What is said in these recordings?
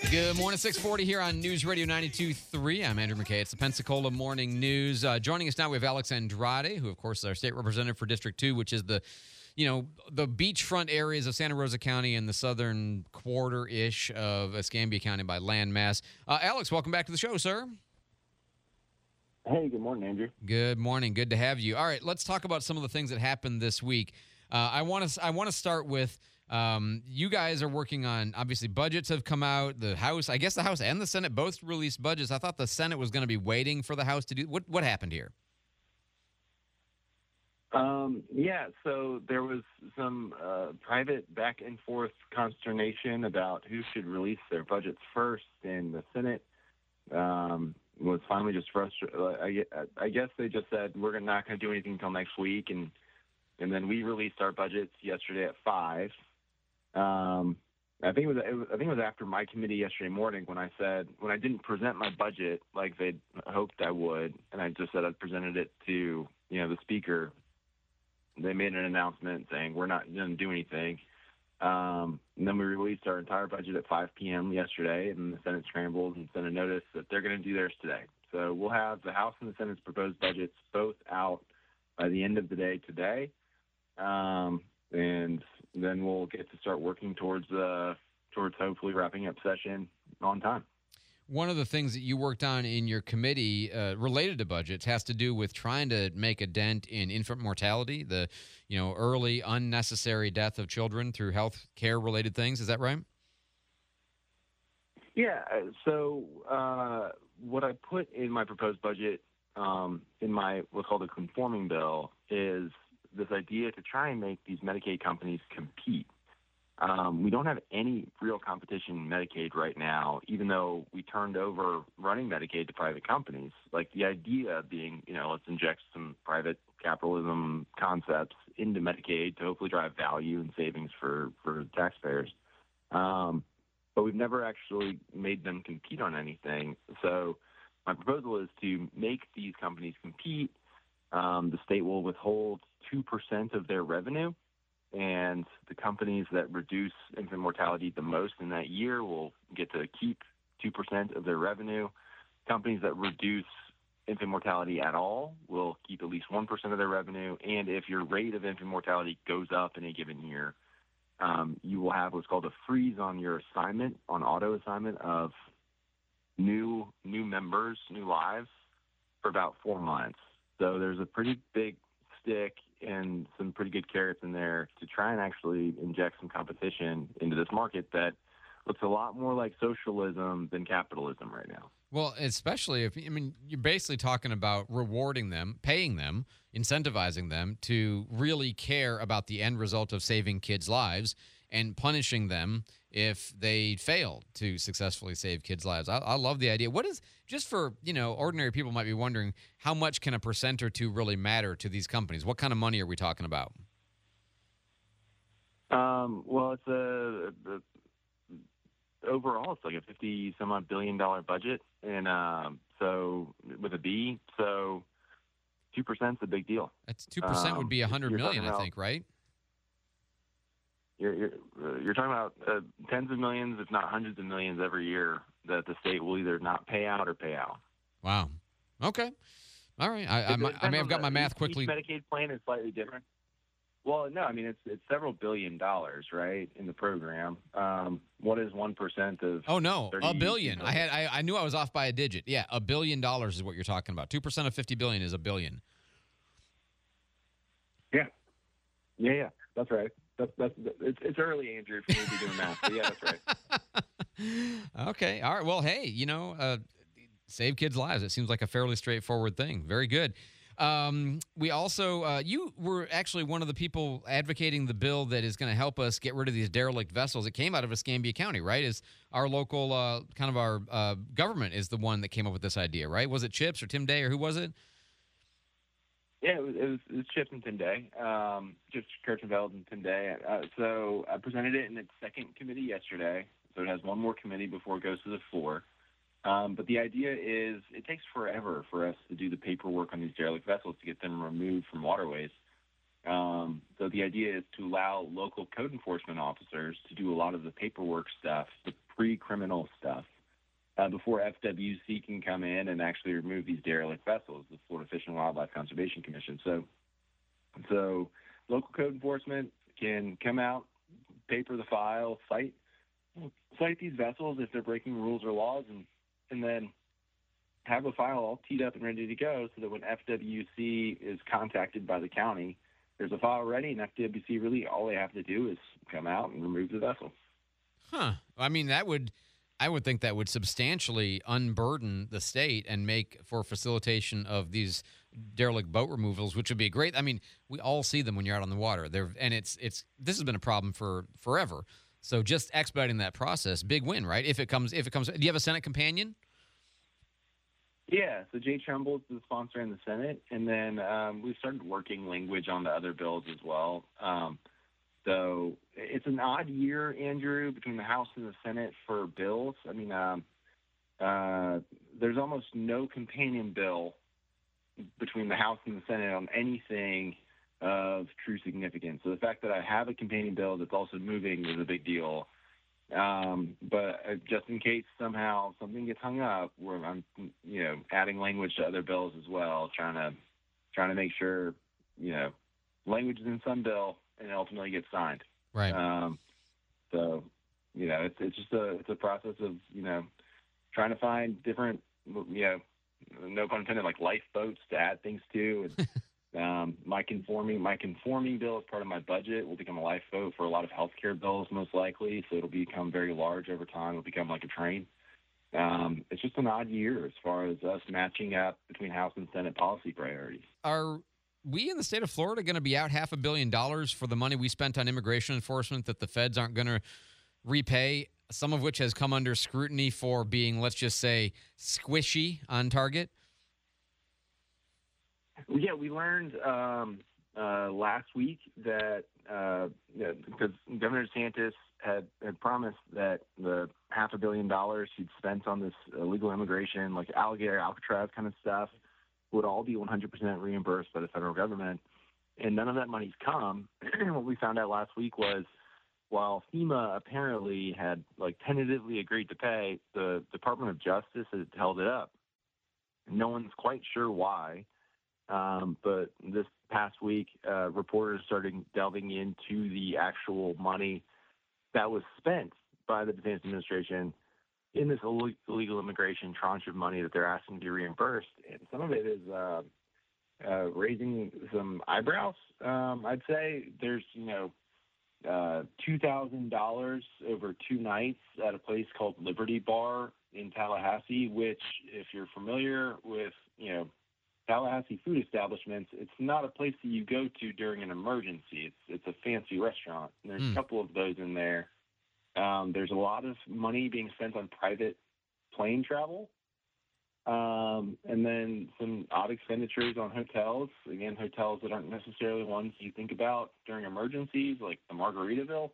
Good morning, 640 here on News Radio 92.3. I'm Andrew McKay. It's the Pensacola Morning News. Joining us now, we have Alex Andrade, who, of course, is our state representative for District 2, which is the beachfront areas of Santa Rosa County and the southern quarter-ish of Escambia County by land mass. Alex, welcome back to the show, sir. Hey, good morning, Andrew. Good morning. Good to have you. All right, let's talk about some of the things that happened this week. I want to start with you guys are working on, obviously, budgets have come out. The House, I guess the House and the Senate both released budgets. I thought the Senate was going to be waiting for the House to do. What happened here? So there was some private back and forth consternation about who should release their budgets first, and the Senate was finally just frustrated. I guess they just said we're not going to do anything until next week, and then we released our budgets yesterday at 5. I think it was after my committee yesterday morning when I didn't present my budget like they'd hoped I would, and I just said I presented it to the speaker. They made an announcement saying we're not going to do anything. And then we released our entire budget at 5 p.m. yesterday, and the Senate scrambled and sent a notice that they're going to do theirs today. So we'll have the House and the Senate's proposed budgets both out by the end of the day today. And then we'll get to start working towards hopefully wrapping up session on time. One of the things that you worked on in your committee related to budgets has to do with trying to make a dent in infant mortality, the early unnecessary death of children through health care related things. Is that right? Yeah. So what I put in my proposed budget in my what's called a conforming bill is this idea to try and make these Medicaid companies compete. We don't have any real competition in Medicaid right now, even though we turned over running Medicaid to private companies. Like the idea being, let's inject some private capitalism concepts into Medicaid to hopefully drive value and savings for taxpayers. But we've never actually made them compete on anything. So my proposal is to make these companies compete. The state will withhold 2% of their revenue, and the companies that reduce infant mortality the most in that year will get to keep 2% of their revenue. Companies that reduce infant mortality at all will keep at least 1% of their revenue. And if your rate of infant mortality goes up in a given year, you will have what's called a freeze on your assignment, on auto assignment of new members, new lives, for about 4 months. So there's a pretty big stick and some pretty good carrots in there to try and actually inject some competition into this market that looks a lot more like socialism than capitalism right now. Well, especially you're basically talking about rewarding them, paying them, incentivizing them to really care about the end result of saving kids' lives and punishing them if they fail to successfully save kids' lives. I love the idea. What is, just for, ordinary people might be wondering, how much can a percent or two really matter to these companies? What kind of money are we talking about? Well, it's overall, it's like a $50-some-odd billion budget, and so with a B, so 2% is a big deal. That's 2% would be $100 million, I think, right? You're talking about tens of millions, if not hundreds of millions, every year that the state will either not pay out or pay out. Wow. Okay. All right. I may have got my math quickly. Each Medicaid plan is slightly different. Well, no, it's several $billion, right, in the program. What is 1% of? Oh no, $1 billion. I knew I was off by a digit. Yeah, $1 billion is what you're talking about. 2% of $50 billion is $1 billion. Yeah. That's right. It's early, Andrew, for me to be doing math. But yeah, that's right. Okay. All right. Well, hey, save kids' lives. It seems like a fairly straightforward thing. Very good. We also, you were actually one of the people advocating the bill that is going to help us get rid of these derelict vessels. It came out of Escambia County, right? Is our local, kind of our government is the one that came up with this idea, right? Was it Chips or Tim Day or who was it? Yeah, it was Chips and Tim Day, Chips Kirchenfeld and Tim Day. So I presented it in its second committee yesterday. So it has one more committee before it goes to the floor. But the idea is it takes forever for us to do the paperwork on these derelict vessels to get them removed from waterways. So the idea is to allow local code enforcement officers to do a lot of the paperwork stuff, the pre-criminal stuff before FWC can come in and actually remove these derelict vessels, the Florida Fish and Wildlife Conservation Commission. So local code enforcement can come out, paper the file, cite these vessels if they're breaking rules or laws, and then have a file all teed up and ready to go so that when FWC is contacted by the county, there's a file ready, and FWC really all they have to do is come out and remove the vessel. Huh. I mean, I would think that would substantially unburden the state and make for facilitation of these derelict boat removals, which would be great. I mean, we all see them when you're out on the water. This has been a problem for forever. So just expediting that process, big win, right? If it comes, do you have a Senate companion? Yeah, so Jay Trumbull is the sponsor in the Senate, and then we've started working language on the other bills as well. So it's an odd year, Andrew, between the House and the Senate for bills. I mean, there's almost no companion bill between the House and the Senate on anything of true significance. So the fact that I have a companion bill that's also moving is a big deal. But just in case somehow something gets hung up, where I'm, adding language to other bills as well, trying to make sure, language is in some bill and it ultimately gets signed. Right. So, it's just a process of, trying to find different, no pun intended, like lifeboats to add things to. And, my conforming bill as part of my budget will become a lifeboat for a lot of healthcare bills, most likely. So it'll become very large over time. It'll become like a train. It's just an odd year as far as us matching up between House and Senate policy priorities. Are we in the state of Florida going to be out $500 million for the money we spent on immigration enforcement that the feds aren't going to repay, some of which has come under scrutiny for being, let's just say, squishy on target? Yeah, we learned last week that because Governor DeSantis had promised that the $500 million he'd spent on this illegal immigration, like alligator, Alcatraz kind of stuff, would all be 100% reimbursed by the federal government, and none of that money's come. What we found out last week was, while FEMA apparently had tentatively agreed to pay, the Department of Justice has held it up. No one's quite sure why. But this past week, reporters started delving into the actual money that was spent by the Defense Administration in this illegal immigration tranche of money that they're asking to be reimbursed. And some of it is raising some eyebrows. I'd say there's, $2,000 over 2 nights at a place called Liberty Bar in Tallahassee, which, if you're familiar with, Tallahassee food establishments, it's not a place that you go to during an emergency. It's a fancy restaurant. And there's a couple of those in there. There's a lot of money being spent on private plane travel. And then some odd expenditures on hotels. Again, hotels that aren't necessarily ones you think about during emergencies, like the Margaritaville.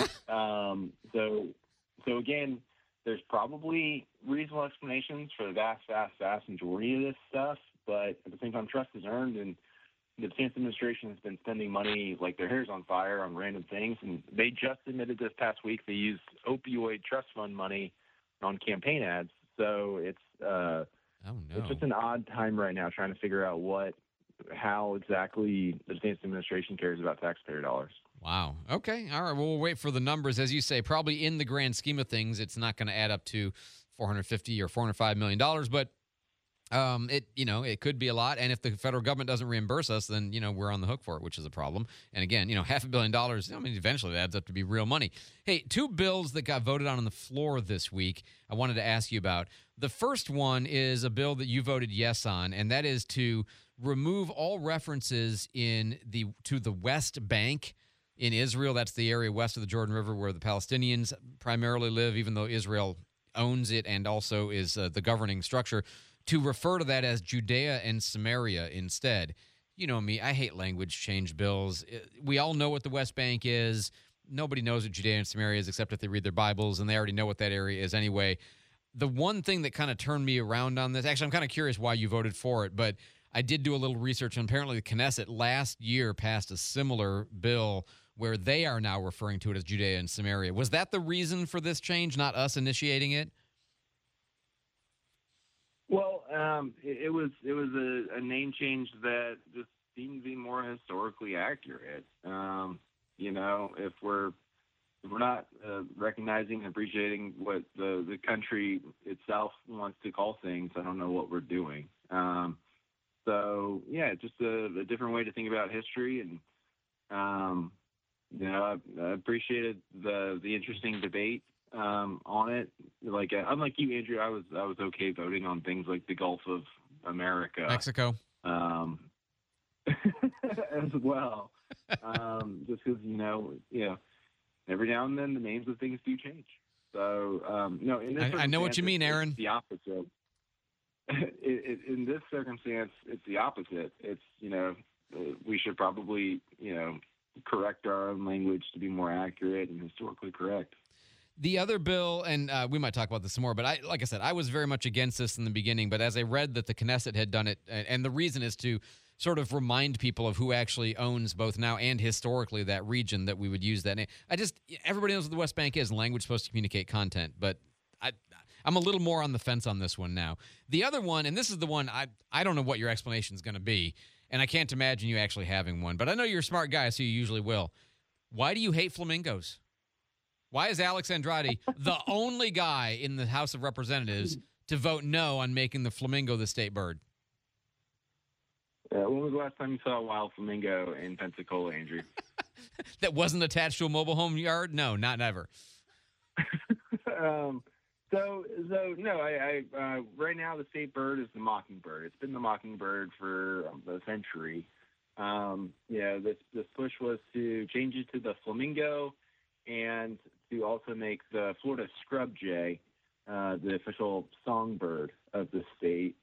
So again, there's probably reasonable explanations for the vast majority of this stuff. But at the same time, trust is earned, and the Defense Administration has been spending money like their hair's on fire on random things. And they just admitted this past week they used opioid trust fund money on campaign ads. So it's it's just an odd time right now trying to figure out how exactly the Defense Administration cares about taxpayer dollars. Wow. Okay. All right. Well, we'll wait for the numbers. As you say, probably in the grand scheme of things, it's not going to add up to $450 or $405 million, but it could be a lot. And if the federal government doesn't reimburse us, then, we're on the hook for it, which is a problem. And again, $500 million, eventually it adds up to be real money. Hey, 2 bills that got voted on the floor this week, I wanted to ask you about. The first one is a bill that you voted yes on, and that is to remove all references to the West Bank in Israel. That's the area west of the Jordan River where the Palestinians primarily live, even though Israel owns it and also is the governing structure, to refer to that as Judea and Samaria instead. You know me, I hate language change bills. We all know what the West Bank is. Nobody knows what Judea and Samaria is except if they read their Bibles, and they already know what that area is anyway. The one thing that kind of turned me around on this, actually, I'm kind of curious why you voted for it, but I did do a little research, and apparently the Knesset last year passed a similar bill where they are now referring to it as Judea and Samaria. Was that the reason for this change, not us initiating it? Well, it was a name change that just seemed to be more historically accurate. If we're not recognizing and appreciating what the country itself wants to call things, I don't know what we're doing. So yeah, just a different way to think about history, and I appreciated the interesting debate on it. Like unlike you, Andrew, I was okay voting on things like the Gulf of America, Mexico, as well. Just because every now and then the names of things do change. So no, in this I know what you mean, Aaron. It's the opposite. In this circumstance, it's the opposite. It's we should probably correct our own language to be more accurate and historically correct. The other bill, and we might talk about this some more, but like I said, I was very much against this in the beginning, but as I read that the Knesset had done it, and the reason is to sort of remind people of who actually owns both now and historically that region, that we would use that name. Everybody knows what the West Bank is, and language is supposed to communicate content, but I'm a little more on the fence on this one now. The other one, and this is the one, I don't know what your explanation is going to be, and I can't imagine you actually having one, but I know you're a smart guy, so you usually will. Why do you hate flamingos? Why is Alex Andrade the only guy in the House of Representatives to vote no on making the flamingo the state bird? When was the last time you saw a wild flamingo in Pensacola, Andrew? That wasn't attached to a mobile home yard? No, not ever. So no, I right now the state bird is the mockingbird. It's been the mockingbird for a century. This push was to change it to the flamingo, and to also make the Florida scrub jay the official songbird of the state.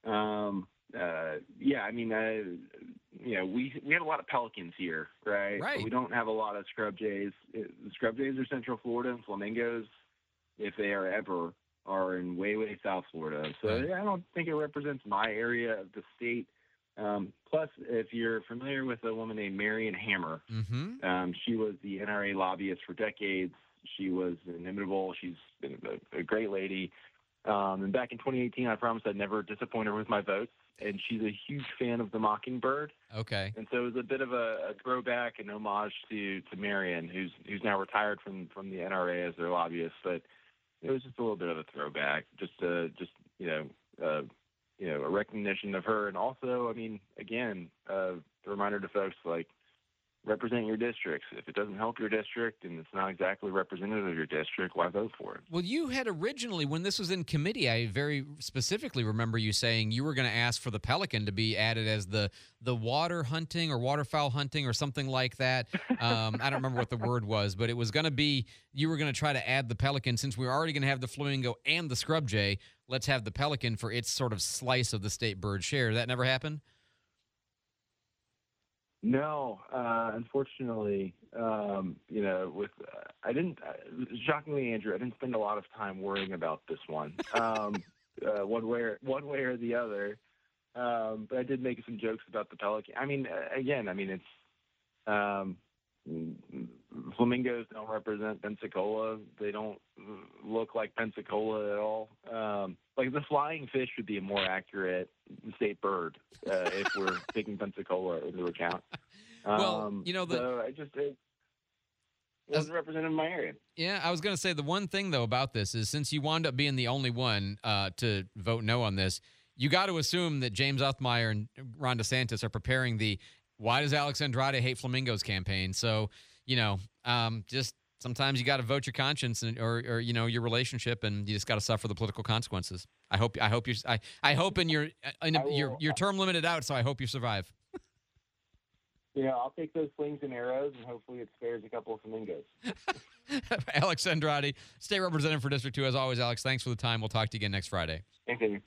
We have a lot of pelicans here, right? Right. But we don't have a lot of scrub jays. The scrub jays are Central Florida, and flamingos, if they are ever, are in way, way South Florida. So Right. I don't think it represents my area of the state. Plus, if you're familiar with a woman named Marion Hammer, she was the NRA lobbyist for decades. She was inimitable. She's been a great lady. And back in 2018, I promised I'd never disappoint her with my votes. And she's a huge fan of the mockingbird. Okay. And so it was a bit of a throwback and homage to Marion, who's now retired from the NRA as their lobbyist. But it was just a little bit of a throwback, a recognition of her. And also, again, a reminder to folks, like, represent your districts. If it doesn't help your district and it's not exactly representative of your district, why vote for it? Well, you had originally, when this was in committee, I very specifically remember you saying you were going to ask for the pelican to be added as the water hunting or waterfowl hunting or something like that. I don't remember what the word was, but it was going to be, you were going to try to add the pelican. Since we were already going to have the flamingo and the scrub jay, let's have the pelican for its sort of slice of the state bird share. That never happened? No, unfortunately, shockingly, Andrew, I didn't spend a lot of time worrying about this one, one way or the other. But I did make some jokes about the pelican. It's flamingos don't represent Pensacola. They don't look like Pensacola at all. Like the flying fish would be a more accurate state bird if we're taking Pensacola into account. Well, it wasn't represented in my area. Yeah, I was going to say the one thing, though, about this is since you wound up being the only one to vote no on this, you got to assume that James Othmeyer and Ron DeSantis are preparing the "Why does Alex Andrade hate flamingos" campaign. So, just sometimes you got to vote your conscience or your relationship, and you just got to suffer the political consequences. I hope your term limited out, so I hope you survive. I'll take those slings and arrows, and hopefully it spares a couple of flamingos. Alex Andrade, State Representative for District 2. As always, Alex, thanks for the time. We'll talk to you again next Friday. Thank you.